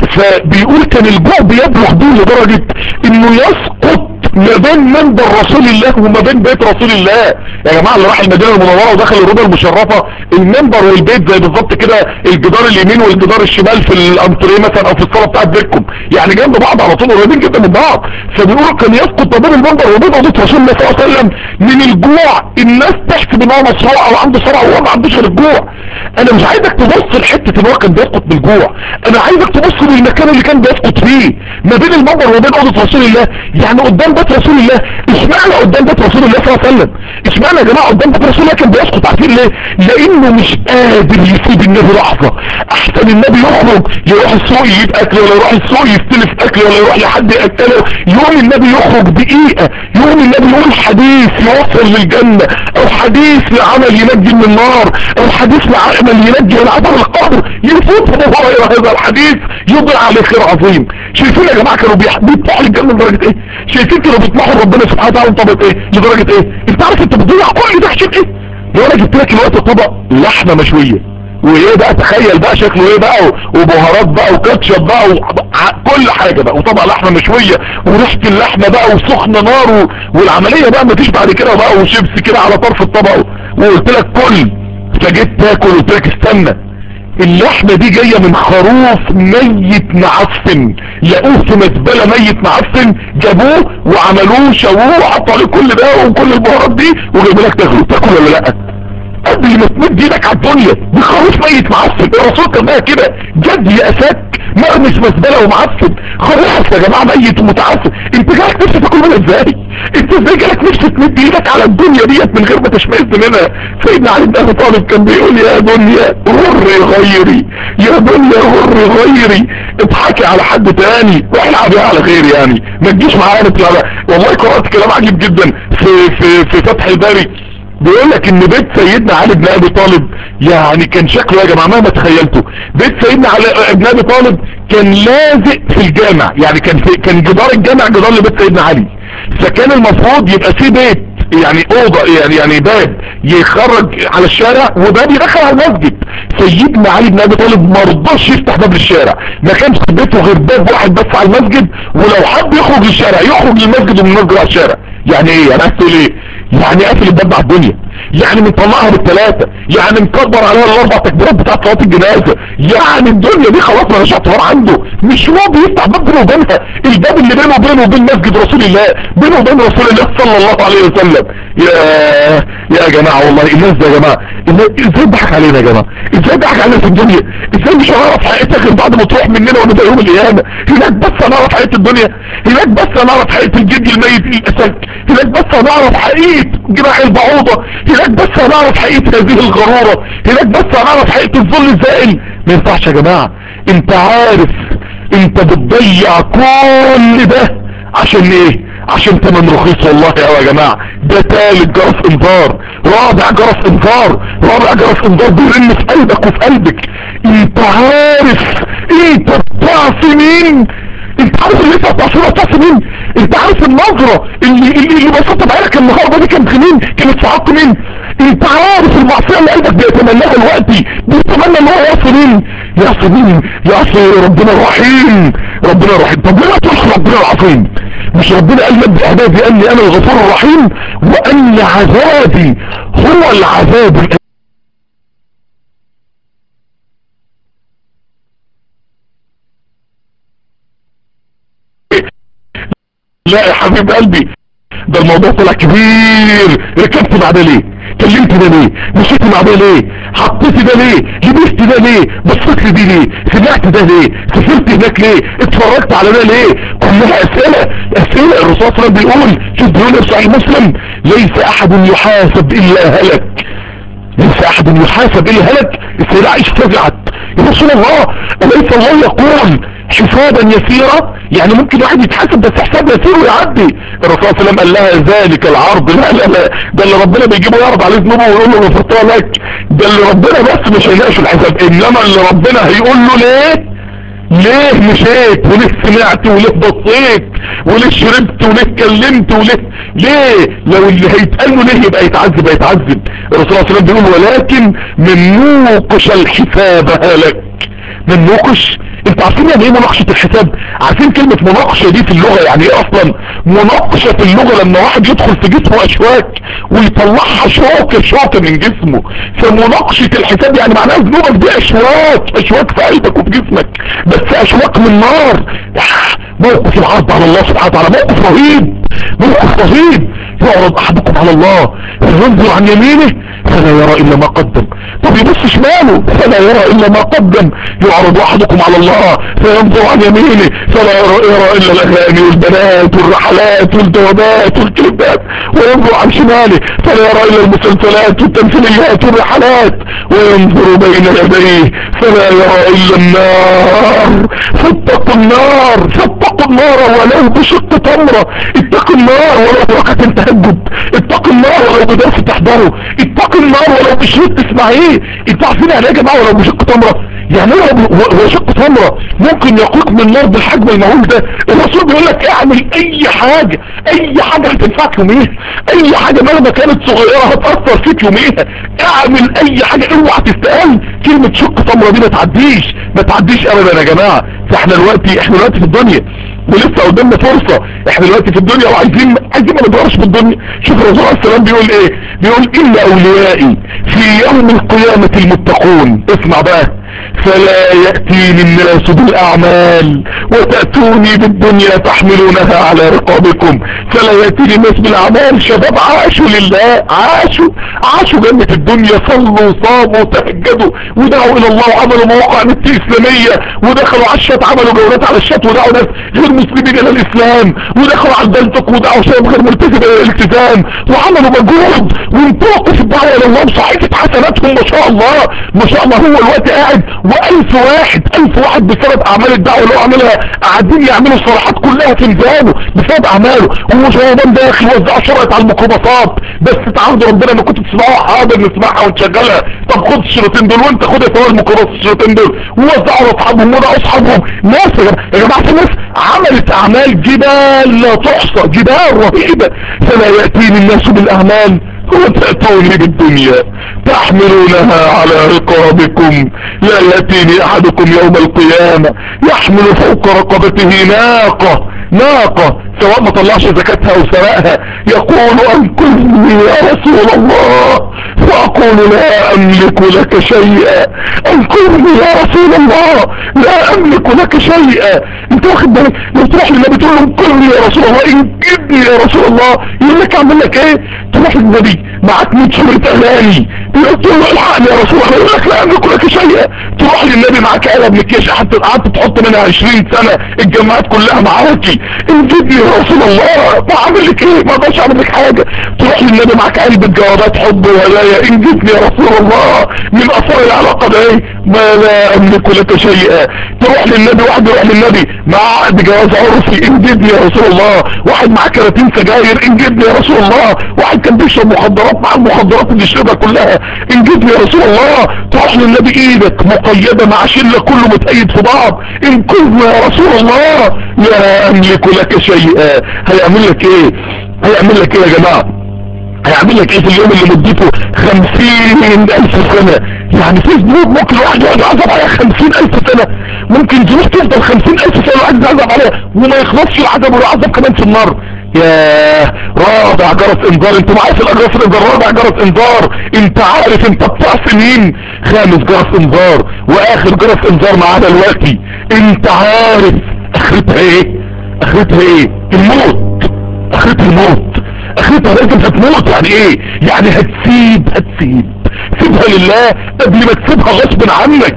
فبيقول كان الجوع بيبلغ بيه لدرجه انه يسقط ما بين منبر رسول الله وما بين بيت رسول الله. يا جماعه اللي راح المدينه المنوره ودخل الروضه المشرفه، المنبر والبيت زي بالظبط كده، الجدار اليمين والجدار الشمال في الانتريه مثلا او في الصاله بتاعت بيتكم، يعني جنب بعض على طول قريبين جدا من بعض. فبيقولوا كان يسقط ما بين المنبر وبين اوضه رسول الله صلى الله عليه وسلم من الجوع. الناس تحسب ان هو مصروع او عنده صرع وهو ما عندوش غير الجوع. انا مش عايزك تبص لحته ان هو كان بيسقط بالجوع، انا عايزك تبص للمكان اللي كان بيسقط فيه ما بين المنبر وبين اوضه رسول الله. يعني قدام بيت رسول الله. اشمعنى قدام بيت رسول الله صلى الله عليه وسلم؟ اشمعنى يا جماعه قدام بيت رسول الله كان بيسقط؟ عارفين ليه؟ لانه مش قادر يسيب النبي لحظه. احسن النبي يخرج يروح السوق يجيب اكل، ولا يروح السوق يستلف اكل، ولا يروح لحد ياكله، يوم النبي يخرج دقيقه، يوم النبي يقول حديث يوصل للجنه، او حديث لعمل ينجي من النار، او حديث لعمل ينجي من عذاب القبر، يفوت هذا الحديث يضيع عليه خير عظيم. شايفين يا جماعه كانوا بيطمحوا للجنه لدرجه ايه؟ شايفين كانوا بيطمحوا ربنا سبحانه وتعالى طبقه ايه لدرجه ايه؟ انت عارف انت بتضيع كل ده عشان ايه؟ لو انا جبت لك الوقت طبق لحمه مشويه، وايه بقى تخيل بقى شكله ايه بقى، وبهارات بقى وكاتشب بقى وكل حاجه بقى، وطبق لحمه مشويه وريحه اللحمه بقى وسخنه نار والعمليه بقى مفيش بعد كده بقى، وشيبس كده على طرف الطبق، وقلت لك كل، فجيت تاكل قلت لك استنى، اللحمة دي جاية من خروف ميت معفن، لقوه في مزبلة ميت معفن، جابوه وعملوه شووه وحطوا عليه كل ده وكل البهارات دي وجايبوا لك تاكل ولا لا؟ قبل ما تمد ايدك على الدنيا دي خروف ميت معفن. الرسول كان بقى كده جد يأساك مرمس مزبله ومعفن، خروف يا جماعه ميت ومتعفن، انت جالك نفسك تاكل منها ازاي؟ انت ازاي جالك نفسك تمد ايدك على الدنيا ديت من غير ما تشمئز منها؟ سيدنا علي بن ابي طالب كان بيقول يا دنيا غري غيري، يا دنيا غري غيري، اضحكي على حد تاني والعبي على غيري، يعني ما تجيش معايا نطلع. والله قرات كلام عجيب جدا في فتح الباري، بيقول لك ان بيت سيدنا علي بن ابي طالب يعني كان شكله يا جماعه مهما تخيلته، بيت سيدنا علي بن ابي طالب كان لازق في الجامع، يعني كان جدار الجامع جدار لبيت سيدنا علي، فكان المفروض يبقى فيه بيت يعني اوضه يعني باب يخرج على الشارع وباب يدخل على المسجد. سيدنا علي بن ابي طالب ما رضاش يفتح باب للشارع، ما كانش في بيته غير باب واحد بس على المسجد، ولو حد يخرج للشارع يخرج للمسجد ومن المسجد على الشارع. يعني ايه؟ يعني عايز تقول ايه؟ يعني قافل الباب على الدنيا، يعني مطلعها بالثلاثه، يعني مكبر عليها الاربع تكبيرات بتاعت صلاه الجنازه، يعني الدنيا دي خلاص مالهاش اعتبار عنده، مش راضي يفتح باب بينه وبينها، الباب اللي بينه وبين مسجد رسول الله، بينه وبين رسول الله صلى الله عليه وسلم. يا جماعه والله الناس ده يا جماعه ازاي ضحك علينا يا جماعه؟ ازاي ضحك علينا في الدنيا؟ ازاي مش هنعرف حقيقتها غير بعد ما تروح مننا ونبقى يوم القيامه؟ هناك بس هنعرف حقيقه الدنيا، هناك بس هنعرف حقيقه الجد الميت الاسد، هناك بس هنعرف حقيقه جراح البعوضه، هناك بس هنعرف حقيقه هذه الغروره، هناك بس هنعرف حقيقه الظل الزائل. ما ينفعش يا جماعه. انت عارف انت بتضيع كل ده عشان ايه؟ عشان تمن رخيص والله يا جماعه. ده ثالث جرس انذار، رابع جرس انذار، رابع جرس انذار بيرن في قلبك وفي قلبك. انت عارف انت بتعصي مين؟ انت عارف اللي انت بتعصي مين؟ انت عارف النظرة اللي بسطت بعينك النهارده دي كانت مين؟ كانت في حق مين؟ انت عارف المعصية اللي قلبك بيتمناها دلوقتي بيتمنى ان هو يعصي مين؟ يعصي مين؟ يعصي ربنا الرحيم، ربنا رحيم. طب ليه ما تقولش ربنا العظيم؟ مش ربنا قال نبئ عبادي اني انا الغفور الرحيم وان عذابي هو العذاب الأليم. لا يا حبيب قلبي، ده الموضوع طلع كبير. ركبت مع ده ليه؟ كلمت ده ليه؟ مشيت مع ده ليه؟ حطيت ده ليه؟ لبست ده ليه؟ بصيت لي دي ليه؟ سمعت ده ليه؟ سافرت هناك ليه؟ اتفرجت على ده ليه؟ كلها اسئله. اسئله. الرسول صلى الله عليه وسلم بيقول، شوف بيقول في صحيح مسلم: ليس احد يحاسب الا هلك. ليس احد يحاسب الا هلك. السيدة عائشة فزعت: يا رسول الله، اليس الله يقول حسابا يسيرا؟ يعني ممكن واحد يتحاسب بس حساب يسير ويعدي. الرسول صلى الله عليه وسلم قال لها: ذلك العرض. لا لا لا، ده اللي ربنا بيجيبه يعرض عليه ذنوبه ويقول له غفرتها لك. ده اللي ربنا بس مش هيناقش الحساب، انما اللي ربنا هيقول له ليه مشيت، وليه سمعت، وليه بصيت، وليه شربت، وليه اتكلمت، ليه؟ لو اللي هيتقال له ليه يبقى يتعذب هيتعذب. الرسول صلى الله عليه وسلم بيقول: ولكن من نوقش الحساب هلك. من نوقش. انتوا عارفين يعني ايه مناقشة الحساب؟ عارفين كلمة مناقشة دي في اللغة يعني ايه اصلا؟ مناقشة في اللغة لما واحد يدخل في جسمه اشواك ويطلعها شوكة من جسمه. فمناقشة الحساب يعني معناها ذنوبك دي اشواك في قلبك وفي جسمك، بس اشواك من نار. موقف العرض على الله سبحانه وتعالى موقف رهيب. موقف رهيب. يعرض احدكم على الله فينظر عن يمينه فلا يرى الا ما قدم. طب يبص شماله فلا يرى الا ما قدم. يعرض احدكم على الله فينظر عن يمينه فلا يرى الا الاغاني والبنات والرحلات والدوامات والكليبات. وينظر عن شماله فلا يرى الا المسلسلات والتمثيليات والرحلات. وينظر بين يديه فلا يرى الا النار. فاتقوا النار ولو بشق تمرة. اتقوا النار ولو بركة التهجد. اتقوا النار ولو بدرس تحضره. اتقوا النار ولو بشريط تسمعيه. انتوا عارفين يعني ايه يا جماعه ولو بشق تمرة؟ يعني هو شق تمرة ممكن يقوك من النار بالحجم المهول ده. الرسول بيقول لك اعمل اي حاجة هتنفعك يوميها. اي حاجة مهما كانت صغيرة هتأثر فيك يوميها. اعمل اي حاجة، اوعى تستقل. كلمة شق تمرة دي ما تعديش ابدا يا جماعة. فاحنا دلوقتي في الدنيا ولسه قدامنا فرصة. احنا دلوقتي في الدنيا وعايزين ما ندورش في الدنيا. شوف الرسول عليه السلام بيقول ايه؟ بيقول: ان اوليائي في يوم القيامة المتقون. اسمع بقى: فلا يأتيني الناس بالاعمال وتأتوني بالدنيا تحملونها على رقابكم. فلا يأتيني الناس بالاعمال. شباب عاشوا لله، عاشوا جنة الدنيا، صلوا وصاموا وتهجدوا ودعوا الى الله وعملوا مواقع نت اسلامية ودخلوا على الشات، عملوا جولات على الشات ودعوا ناس غير مسلمين الى الاسلام، ودخلوا على البلتك ودعوا شباب غير ملتزم الى الالتزام، وعملوا مجهود وانطلقوا في الدعوة الى الله بصحيفة حسناتهم. ما شاء الله. هو الوقت قاعد و1000 واحد بسبب اعمال الدعوة اللي هو عاملها قاعدين يعملوا الصلاحات كلها في ميزانه بسبب اعماله. ومشاهدان داخل وزعوا شرعت على الميكروباصات. بس تعرضوا ربنا ما كنتوا تسمعوها، حاضر نسمعها ونشغلها. طب خد الشريطين دول وانت خد يا سواق الميكروباص الشريطين دول، ووزعوا لاصحابهم ودعوا اصحابهم. ناس يا جماعه في ناس عملت اعمال جبال لا تحصى، جبال رهيبه. فلا ياتيني الناس بالاعمال وتأتوني بالدنيا تحملونها على رقابكم. لا يأتيني احدكم يوم القيامة يحمل فوق رقبته ناقة سواء ما طلعش زكاتها او سرقها، يقول: انقذني يا رسول الله. فاقول: لا املك لك شيئا. انقذني يا رسول الله، لا املك لك شيئا. انت واخد بالك؟ لو تروح للنبي تقول له: انقذني يا رسول الله، انقذني يا رسول الله، يقول لك اعمل لك ايه؟ تروح للنبي معاك 100 شريط اغاني تقول له: الحقني يا رسول الله، يقول لك: لا املك لك شيئا. تروح للنبي معاك علب مكياج قعدت تحط منها 20 سنة، الجامعات كلها معاكي، انجدني يا رسول الله، بعمل لك ايه؟ ما اقدرش اعمل لك حاجة. تروح للنبي معاك علبة جوابات حب وهدايا، انجدني يا رسول الله. من اثار العلاقة ده ايه؟ ما لا املك لك شيئا. تروح للنبي، واحد يروح للنبي مع عقد جواز عرفي، انجدني يا رسول الله. واحد معاه كراتين سجاير، انجدني يا رسول الله. واحد كان بيشرب مخدرات مع المخدرات اللي يشربها كلها، انجدني يا رسول الله. تروح للنبي ايدك مقيدة مع شلة كله متأيد في بعض، انقذنا يا رسول الله. لا املك لك شيئا. هيعمل لك ايه يا جماعة؟ هيعمل لك ايه في اليوم اللي مدته 50,000 سنة؟ يعني في ذنوب ممكن واحد يقعد يعذب عليها 50,000 سنة، ممكن ذنوب تفضل 50,000 سنة واحد يعذب عليها وما يخلصش العذاب ويعذب كمان في النار. ياه، رابع جرس انذار. انت معايا في الاجراس الانذار؟ رابع جرس انذار. انت عارف انت بتعصي مين؟ خامس جرس انذار واخر جرس انذار معانا دلوقتي. انت عارف اخرتها ايه؟ اخرتها ايه؟ الموت. اخرتها الموت. اخرتها لازم هتموت. يعني ايه؟ يعني هتسيبها سيبها لله قبل ما تسيبها غصب عنك.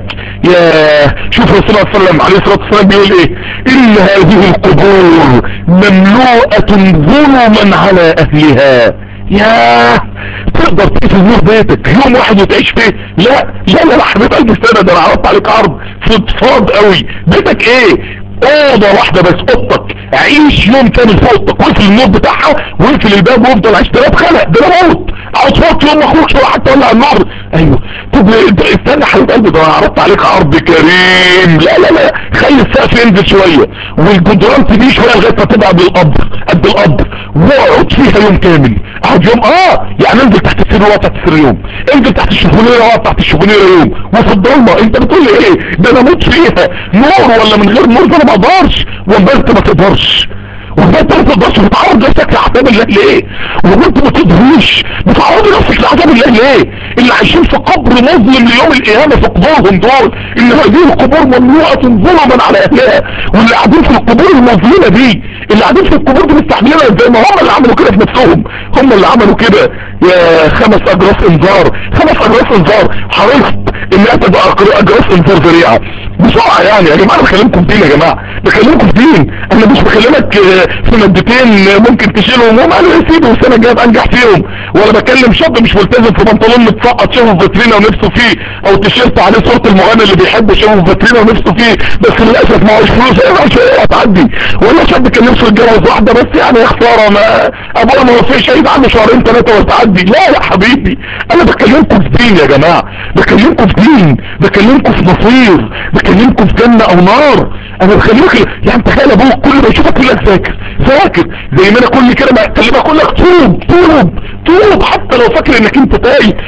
يا شوف رسول الله صلى الله عليه وسلم عليه الصلاة والسلام بيقول ايه؟ ان هذه القبور مملوءة ظلما على اهلها. ياه، تقدر تقفل نور بيتك يوم واحد وتعيش فيه؟ لا لا لا حبيب قلبي استنى، ده انا عرضت عليك عرض فضفاض قوي. بيتك ايه؟ اوضه واحده بس، اوضتك. عيش يوم كامل في اوضتك واقفل النور بتاعها واقفل الباب وافضل عيش. ده بخلق، ده انا موت. اقعد فوق يوم ما اخرجش ولا حتى ولع النار. ايوه. طب استنى حبيب قلبي، ده انا عرضت عليك عرض كريم. لا لا لا، خلي السقف ينزل شويه والجدران تبيه شويه لغايه ما تبقى بالقبر قد القبر، واقعد فيها يوم كامل. اقعد يوم يعني انزل تحت السرير واقعد تحت السرير يوم، انزل تحت الشفونيره واقعد تحت الشفونيره يوم، وفي الضلمه. انت بتقول لي ايه؟ ده انا اموت فيها نور ولا من غير نور؟ ده انا ما اقدرش. والله انت ما تقدرش، والله انت ما تقدرش. بتعرض نفسك لعذاب الله ليه؟ والله انت ما تقدرش. بتعرض نفسك لعذاب الله ليه؟ اللي عايشين في قبر مظلم ليوم القيامه في قبورهم دول، ان هذه القبور مملوءه ظلما على اهلها. واللي قاعدين في القبور المظلمه دي، اللي قاعدين في القبور دي مستحملينها زي ما هم اللي عملوا كده في نفسهم، هم اللي عملوا كده. يا خمس اجراس انذار، خمس اجراس انذار. حرصت ان تبقى اجراس انذار ذريعه بسرعه. يعني يا جماعه انا بكلمكم في دين، يا جماعه بكلمكم في دين. انا مش بكلمك في مادتين ممكن تشيلهم وما انا يا سيدي والسنه الجايه انجح فيهم، ولا بكلم شاب مش ملتزم في بنطلون متسقط شافه في فاترينا ونفسه فيه، او تيشيرت عليه صوره المغني اللي بيحبه شافه في فاترينا ونفسه فيه بس للاسف معهوش فلوس. ايه هتعدي؟ ولا شاب كان نفسه يتجوز واحده بس يعني يا خساره ما ابوها ما وفيش، هيبقى عنده شهرين ثلاثه وتعدي. لا يا حبيبي، انا بكلمكم في دين يا جماعه، بكلمكم في دين، بكلمكم في مصير، بكلمكم في جنه او نار. انا بكلمك يعني تخيل ابوك كل ما يشوفك يقول لك ذاكر ذاكر، زي ما انا كل كده ما اكلمك اقول لك توب توب توب، حتى لو فاكر انك انت تايه.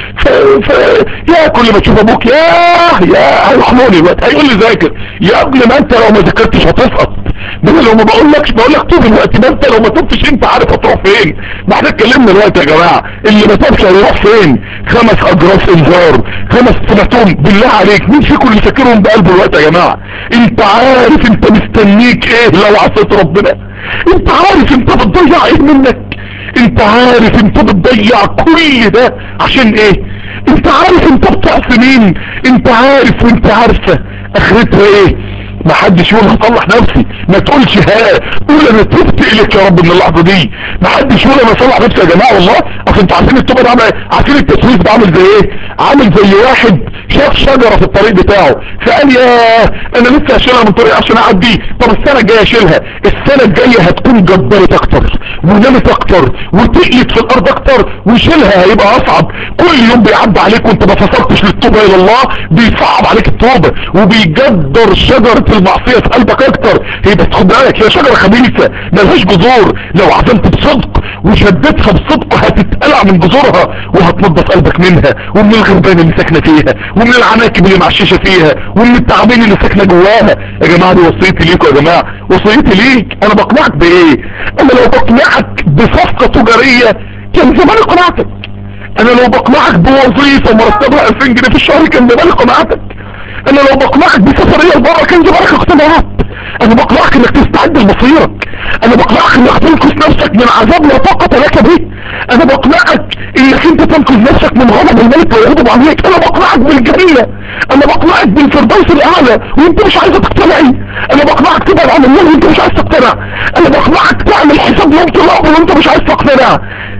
يا كل ما تشوف ابوك يا هيحموني الوقت هيقول لي ذاكر. يا ابني ما انت لو ما ذاكرتش هتسقط. ده انا لو ما بقولكش بقول لك توب الوقت، ما انت لو ما توبتش انت عارف هتروح فين. ما احنا اتكلمنا دلوقتي يا جماعه، اللي ما توبش هيروح فين. خمس اجراس انذار، خمس سمعتهم بالله عليك. مين فيكم اللي فاكرهم بقلبه الوقت يا جماعه؟ انت عارف انت مستنيك ايه لو عصيت ربنا؟ انت عارف انت بتضيع ايه منك؟ انت عارف انت بتضيع كل ده عشان ايه؟ انت عارف انت بتعصي مين؟ انت عارف وانت عارفه اخرتها ايه؟ ما حدش يقول هصلح نفسي، ما تقولش قول انا تبت اليك يا رب من اللحظه دي. ما حدش يقول انا اصلح نفسي يا جماعه. والله اصل انتوا عارفين التوبه ده عامل ايه؟ عارفين التسويف ده عامل زي ايه؟ عامل زي واحد شاف شجره في الطريق بتاعه فقال يا انا لسه هشيلها من طريق عشان اعدي. طب السنه الجايه اشيلها. السنه الجايه هتكون جبرت اكتر ونمت اكتر وتقلت في الارض اكتر وشيلها هيبقى اصعب. كل يوم بيعدي عليك وانت ما فصلتش للتوبه الى الله بيصعب عليك التوبه وبيجدر شجره المعصيه في قلبك اكتر. هي بس خد بالك هي شجره خبيثه ملهاش جذور، لو عزمت بصدق وشدتها بصدق هتتقلع من جذورها وهتنضف قلبك منها ومن الغربان اللي ساكنه فيها ومن العناكب اللي معششه فيها ومن التعابين اللي ساكنه جواها. يا جماعه دي وصيتي ليكم يا جماعه، وصيتي ليك. انا بقنعك بايه؟ انا لو بقنعك بصفقه تجاريه كان زمان قنعتك. انا لو بقنعك بوظيفه مرتبها 2000 جنيه في الشهر كان زمان قنعتك. انا لو بقنعك بسفريه لبره كان زمانك اقتنعت. انا بقنعك انك تستعد لمصيرك. انا بقنعك انك تنقذ نفسك من عذاب لا طاقه لك به. انا بقنعك انك انت تنقذ نفسك من غضب الملك ويغضب عليك. انا بقنعك بالجنه، انا بقنعك بالفردوس الاعلى وانت مش عايز تقتنعي. انا بقنعك تبعد عن الله وانت مش عايز تقتنع. انا بقنعك تعمل حساب يوم طلاب وانت مش عايز تقتنع.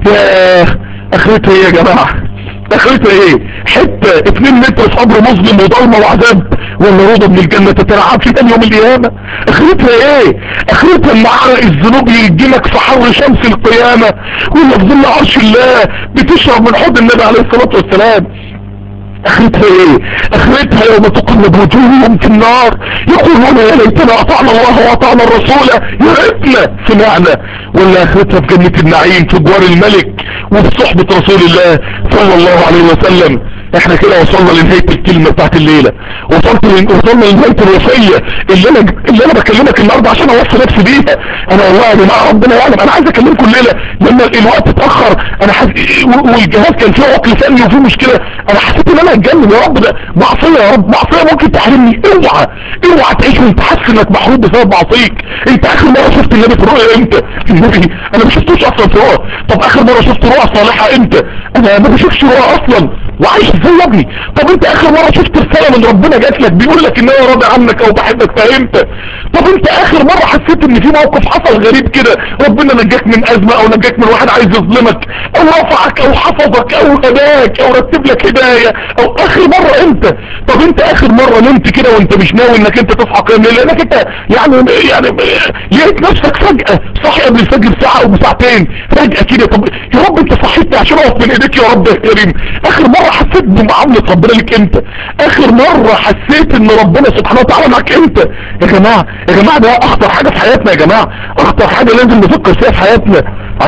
يا اخرتها ايه يا جماعه؟ اخرتها ايه؟ حته 2 متر في قبر مظلم وضلمه وعذاب ولا روضه من الجنه تترعب في تاني يوم القيامه؟ اخرتها ايه؟ اخرتها ان عرق الذنوب يجيلك في حر شمس القيامه ولا في ظل عرش الله بتشرب من حوض النبي عليه الصلاه والسلام اخرتها ايه؟ اخرتها يوم تقلب وجوههم في النار يقولون يا ليتنا اطعنا الله واطعنا الرسول يا ريتنا سمعنا. ولا اخرتها في جنة النعيم في جوار الملك وفي صحبة رسول الله صلى الله عليه وسلم. احنا كده وصلنا لنهاية الكلمة بتاعت الليلة، وصلنا لنهاية الوصية اللي انا بكلمك النهاردة عشان اوصي نفسي بيها. انا والله يا جماعة ربنا يعلم انا عايز اكلمكم الليلة لما الوقت اتأخر، انا والجهاز كان فيه عطل فني وفيه مشكلة، انا حسيت ان انا هتجنن. يا رب ده معصية، يا رب معصية ممكن تحرمني. اوعى تعيش وانت حاسس انك محروم بسبب معصيك. انت اخر مرة شفت النبي في رؤيا امتى؟ النبي انا ما شفتوش اصلا في رؤى. طب اخر مرة شفت رؤى صالحة امتى؟ انا ما بشوفش رؤى اصلا وعايش ازاي يا ابني؟ طب انت اخر مرة شفت رسالة من ربنا جات لك بيقول لك ان انا راضي عنك او بحبك فامتى؟ طب انت اخر مرة حسيت ان في موقف حصل غريب كده ربنا نجاك من ازمة او نجاك من واحد عايز يظلمك او رفعك او حفظك او هداك او رتب لك هداية او اخر مرة امتى؟ طب انت اخر مرة نمت كده وانت مش ناوي انك انت تصحى قيام ليل لانك انت يعني لقيت نفسك فجأة صحي قبل الفجر ساعة او بساعتين فجأة كده. طب يا رب انت صحيتني عشان اقف بين ايديك يا رب يا كريم. اخر مرة حسيت بمعاملة ربنا لك امتى؟ اخر مرة حسيت ان ربنا سبحانه وتعالى معاك امتى؟ يا جماعة يا جماعة ده اخطر حاجة في حياتنا يا جماعة، اخطر حاجة لازم نفكر فيها في حياتنا.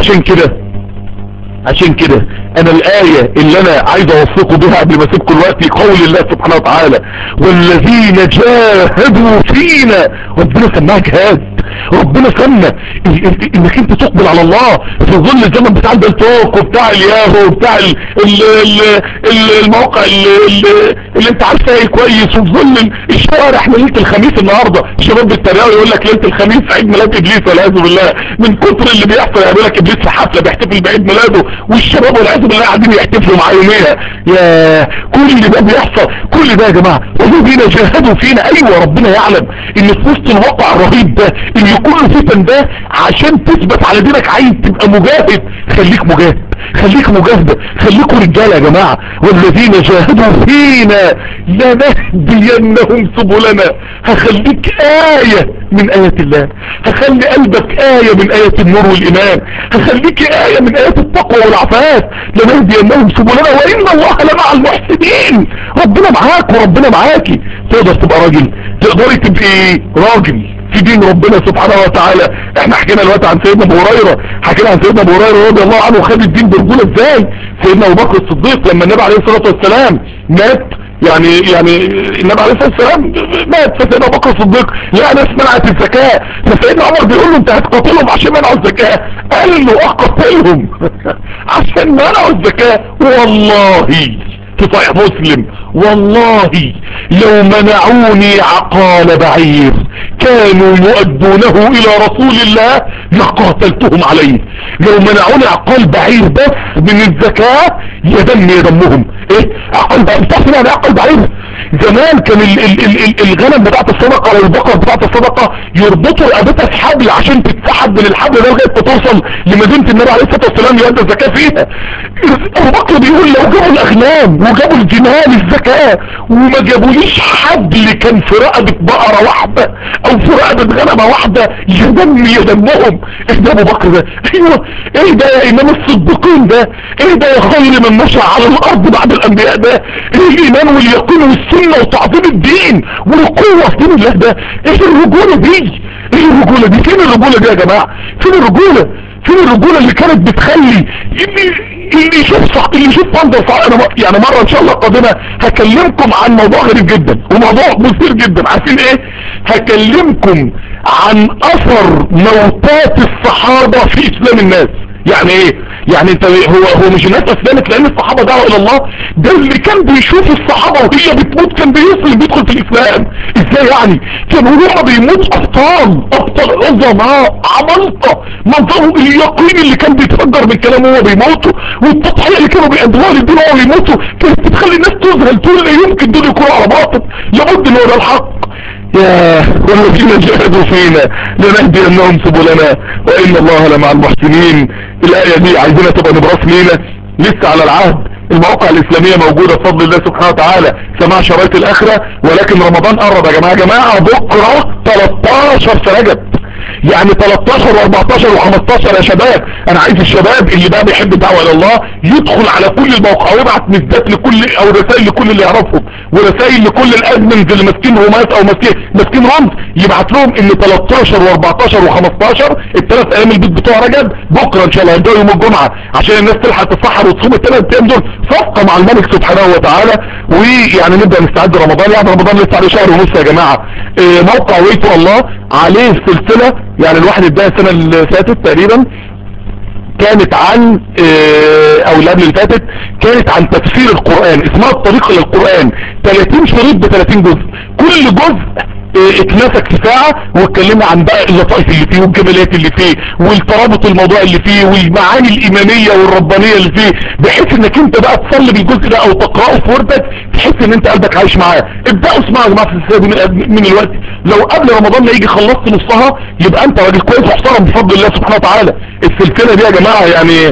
عشان كده انا الاية اللي انا عايز اوصيكم بها قبل ما اسيبكم دلوقتي قول الله سبحانه وتعالى والذين جاهدوا فينا. ربنا سماها جهاد، ربنا سمى انك انت تقبل على الله في ظل الزمن بتاع البلتوك وبتاع الياهو وبتاع المواقع اللي انت عارفها ايه كويس، وفي ظل الشوارع. احنا ليله الخميس النهارده الشباب بيتريقوا يقول لك ليله الخميس عيد ميلاد ابليس والعياذ بالله من كتر اللي بيحصل. يعمل لك ابليس في حفله بيحتفل بعيد ميلاده والشباب والعياذ بالله قاعدين يحتفلوا مع يوميها. يا كل ده بيحصل، كل ده يا جماعه والذين جاهدوا فينا. ايوه ربنا يعلم ان في وسط الواقع الرهيب ده اللي كله فتن ده عشان تثبت على دينك عايز تبقى مجاهد. خليك مجاهد، خليك مجاهدة، خليكوا رجالة يا جماعة. والذين جاهدوا فينا لنهدينهم سبلنا. هخليك آية من آيات الله، هخلي قلبك آية من آيات النور والإيمان، هخليك آية من آيات التقوى والعفاف. لنهدينهم سبلنا وإن الله لمع المحسنين. ربنا معاك وربنا معاكي. تقدر تبقى راجل، تقدري تبقي راجل في دين ربنا سبحانه وتعالى. احنا حكينا دلوقتي عن سيدنا ابو هريره، حكينا عن سيدنا ابو هريره رضي الله عنه خد الدين برجوله ازاي. سيدنا ابو بكر الصديق لما النبي عليه الصلاه والسلام مات، يعني النبي عليه الصلاه والسلام مات، فسيدنا ابو بكر الصديق لقى ناس منعت الزكاه، فسيدنا عمر بيقول له انت هتقاتلهم عشان منعوا الزكاه؟ قال له اقاتلهم عشان منعوا الزكاه. والله في صحيح مسلم والله لو منعوني عقال بعير كانوا يؤدونه الى رسول الله لقاتلتهم عليه. لو منعوني عقال بعير بس من الزكاة يدمني دمهم. ايه عقال بعير؟ تعرفين يعني عقال بعير؟ زمان كان الغنم بتاعت الصدقة او البقرة بتاعت الصدقة يربطوا رقبتها في حبل عشان تتسحب من الحبل ده لغاية ما توصل لمدينة النبي عليه الصلاة والسلام يؤدي الزكاة فيها. ابو بكر بيقول لو جابوا الاغنام وجابوا الجمال الزكاة وما جابوليش حبل كان في رقبة بقرة واحدة او في رقبة غنمة واحدة يدمهم. ايه ده ابو بكر ده؟ ايوه ايه ده يا امام الصديقين ده؟ ايه ده يا خير من مشى على الارض بعد الانبياء ده؟ ايه الايمان واليقين والسنة وتعظيم الدين والقوة في دين الله ده؟ ايه الرجولة دي؟ ايه الرجولة دي؟ فين الرجولة دي يا جماعة؟ فين الرجولة؟ فين الرجولة اللي كانت بتخلي اللي يشوف منظر صعب؟ انا يعني مرة ان شاء الله قادمة هكلمكم عن موضوع غريب جدا وموضوع مثير جدا. عارفين ايه؟ هكلمكم عن اثر موتات الصحابة في اسلام الناس. يعني ايه؟ يعني انت هو مش الناس اسلمت لان الصحابة دعوا الى الله؟ ده اللي كان بيشوف الصحابة وهي بتموت كان بيسلم بيدخل في الاسلام. ازاي يعني؟ كانوا هما بيموت ابطال عظماء عمالقة. منظرهم اليقين اللي كان بيتفجر من كلامه وهو بيموتوا والتضحية اللي كانوا بيقدموها للدين وهو بيموتوا كانت بتخلي الناس تذهل تقول لا يمكن دول يكونوا على باطل، لابد ان هو ده الحق. يا والذين جاهدوا فينا لنهدينهم سبلنا وان الله لمع المحسنين. الايه دي عايزينها تبقى نبراس لينا لسه على العهد. المواقع الاسلامية موجودة بفضل الله سبحانه وتعالى، سماع شرايط الاخرة. ولكن رمضان قرب يا جماعة. بكرة 13 في رجب، يعني 13 و14 و15 يا شباب. انا عايز الشباب اللي بقى بيحب الدعوه الى الله يدخل على كل المواقع ويبعت مسدات لكل او رسائل لكل اللي يعرفهم ورسائل لكل الادمنز اللي ماسكين رومات او ماسكين رمز، يبعت لهم ان 13 و14 و15 الثلاث ايام البيت بتوع رجب بكره ان شاء الله هيبداوا يوم الجمعه عشان الناس تلحق تتسحر وتصوم الثلاث ايام دول صفقه مع الملك سبحانه وتعالى. ويعني نبدا نستعد رمضان. يعني رمضان لسه عليه شهر ونص يا جماعه. موقع ويتو الله عليه سلسله، يعني الواحد اداها السنه اللي فاتت تقريبا كانت عن او اللي قبل اللي فاتت كانت عن تفسير القرآن، اسمها الطريق للقرآن. 30 شريط ب 30 جزء، كل جزء اتمسك في ساعة واتكلمنا عن بقى اللطائف اللي فيه والجماليات اللي فيه والترابط الموضوع اللي فيه والمعاني الإيمانية والربانية اللي فيه، بحيث انك انت بقى تصلي بالجزء ده او تقرأه في وردك تحس ان انت قلبك عايش معاه. ابدأوا اسمعوا يا جماعة في السلسلة دي من الوقت، لو قبل رمضان ما يجي خلصت نصها يبقى انت راجل كويس محترم بفضل الله سبحانه وتعالى. السلسلة دي يا جماعة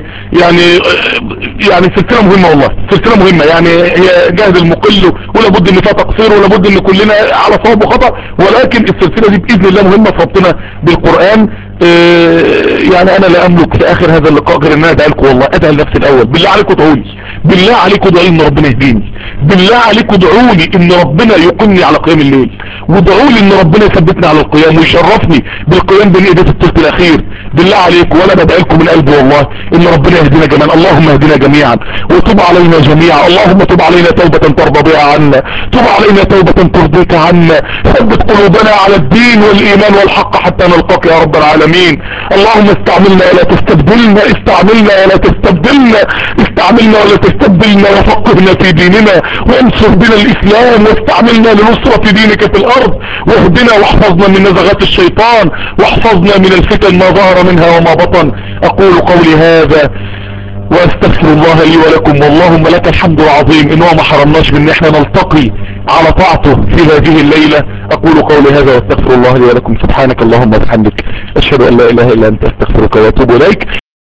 يعني سلسلة مهمة والله، سلسلة مهمة. يعني هي جهد المقل ولا بد ان فيها تقصير ولا بد ان كلنا على صواب وخطأ، ولكن السلسلة دي بإذن الله مهمة في ربطنا بالقرآن. يعني انا لا املك في اخر هذا اللقاء غير ان انا ادعي لكم والله، ادعي لنفسي الاول. بالله عليكم ادعوا لي، بالله عليكم ادعوا لي ان ربنا يهديني، بالله عليكم ادعوا لي ان ربنا يقيمني على قيام الليل، وادعوا لي ان ربنا يثبتني على القيام ويشرفني بالقيام بين ايديه الثلث الاخير. بالله عليكم وانا بدعي لكم من قلبي والله ان ربنا يهدينا جميعا. اللهم اهدنا جميعا وتب علينا جميعا. اللهم تب علينا توبة ترضى بها عنا، تب علينا توبة ترضيك عنا، ثبت قلوبنا على الدين والايمان والحق حتى نلقاك يا رب العالمين. اللهم استعملنا ولا تستبدلنا، استعملنا ولا تستبدلنا، استعملنا ولا تستبدلنا، وفقهنا في ديننا وانصر بنا الاسلام، واستعملنا لنصرة دينك في الارض، واهدنا واحفظنا من نزغات الشيطان، واحفظنا من الفتن ما ظهر منها وما بطن. اقول قولي هذا واستغفر الله لي ولكم، واللهم لك الحمد العظيم ان هو ما حرمناش من ان احنا نلتقي على طاعته في هذه الليلة. اقول قولي هذا واستغفر الله لي ولكم. سبحانك اللهم وبحمدك اشهد ان لا اله الا انت استغفرك واتوب اليك.